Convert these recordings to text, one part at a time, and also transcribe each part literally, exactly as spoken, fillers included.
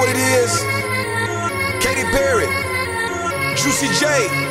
what it is? Katy Perry, Juicy J.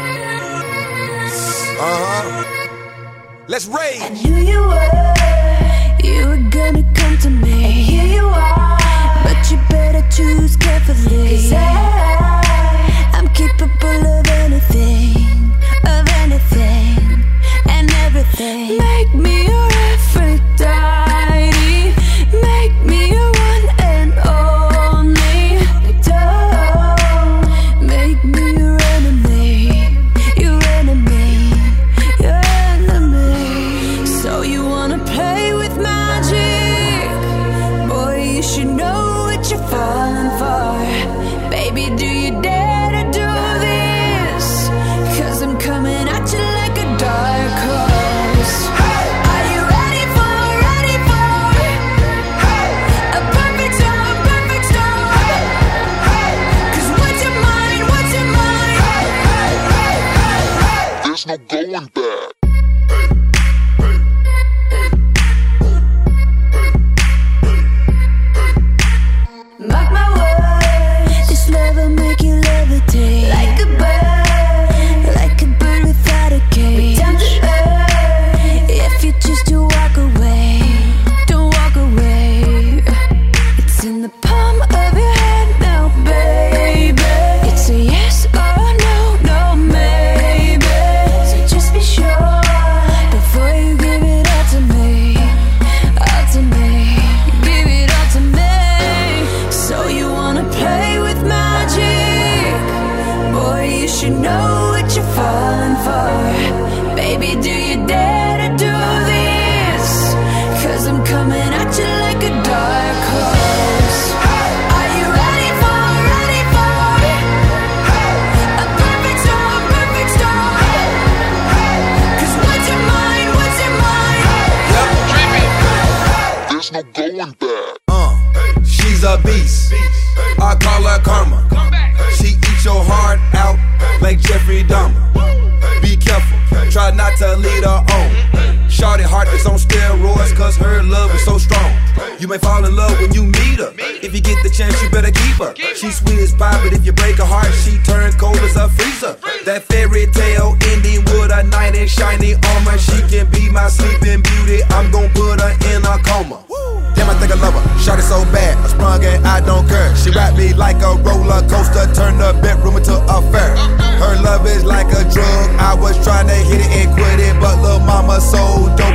Uh-huh. Let's rage. I knew you were, you were gonna come to me. And here you are, but you better choose carefully. 'Cause I, I'm capable of anything, of anything, and everything. Make me your Aphrodite, make me your one and only. Don't make me your enemy, your enemy, your enemy. So you wanna play with magic? Boy, you should know what you're falling for. Baby, do you dare to do this? 'Cause I'm coming at you like a dark horse. Are you ready for, ready for a perfect storm, perfect storm? 'Cause what's your mind, what's your mind? There's no going back. Mark my words, this love will make you levitate like a bird, like a bird without a cage. Down to earth, if you choose to walk away, don't walk away. It's in the palm of your hand now, baby. It's a yes or no, no maybe. So just be sure before you give it all to me, all to me. Give it all to me. So you wanna play with magic? Boy, you should know what you're falling for. Baby, do you dare to do this? 'Cause I'm coming at you like a dark horse. Are you ready for, ready for a perfect storm, perfect storm? 'Cause what's your mind, what's your mind? There's no going back. Uh, she's a beast. I call her karma. She eats your heart out like Jeffrey Dahmer. Be careful, try not to lead her on. Shorty heart is on steroids, 'cause her love is so strong. You may fall in love when you meet her. If you get the chance, you better keep her. She's sweet as pie, but if you break her heart, she turns cold as a freezer. That fairy tale ending with a knight in shiny armor. She can be my sleeping beauty. I'm gon' put her in a coma. Damn, I think I love her. Shot it so bad, I sprung and I don't care. She wrapped me like a roller coaster, turned the bedroom into a fair. Her love is like a drug. I was trying to hit it and quit it, but lil' mama so dope.